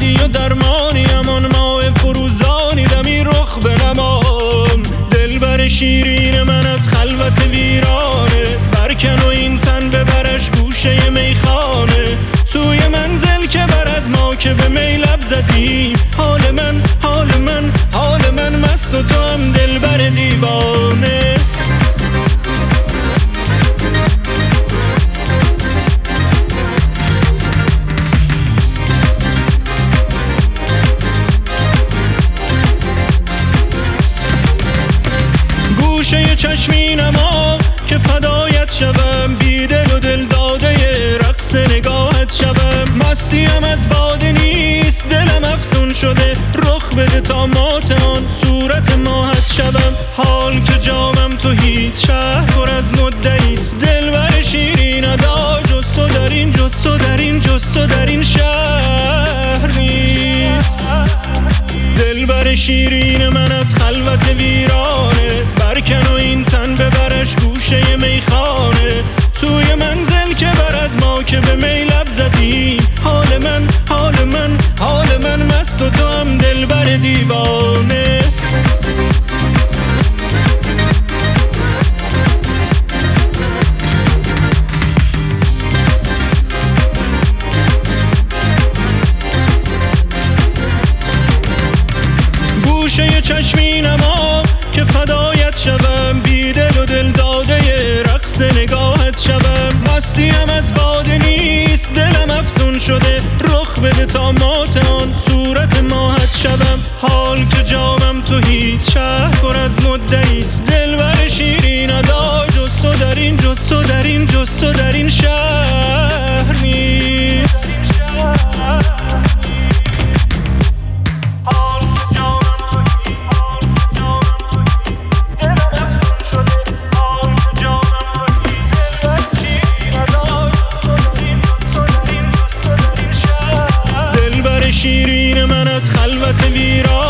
دردی و درمانی، همان ماه فروزانی دمی رخ بنمام. دلبر شیرین من از خلوت ویرانه، برکن و این تن ببرش گوشه میخانه. سوی منزل که برد ما که به می لب زدیم، حال من حال من حال من مست و تو هم دلبر دیوانه. گوشه چشمینما که فدایت شوم، بیدل و دل داده رقص نگاهت شوم. مستیم از باده نیست دلم افسون شده، رخ بده تا مات آن صورت ماهت شوم. حال که جامم تو هیچ شهر پر از مدعیست، دلبر شیرین ادا جز تو در این جز تو در این جز تو در این شهر نیست. دلبر شیرین من از خلوت ویرانه، برکن و این تن ببرش گوشه میخانه. سوی منزل که برد ما که به می لب زدیم، حال من حال من حال من مست و تو هم دلبر دیوانه. گوشه چشمینما که فدایت شوم، بیدل و دل داده رقص نگاهت شوم. مستیم از باده نیست دلم افسون شده، رخ بده تا مات آن صورت ماهت شوم. حال که جامم تو هیچ شهر پر از مدعیست، دلبر شیرین ادا جز تو در این جز تو در این جز تو در این شهر نیست. شیرین من از خلوت ویران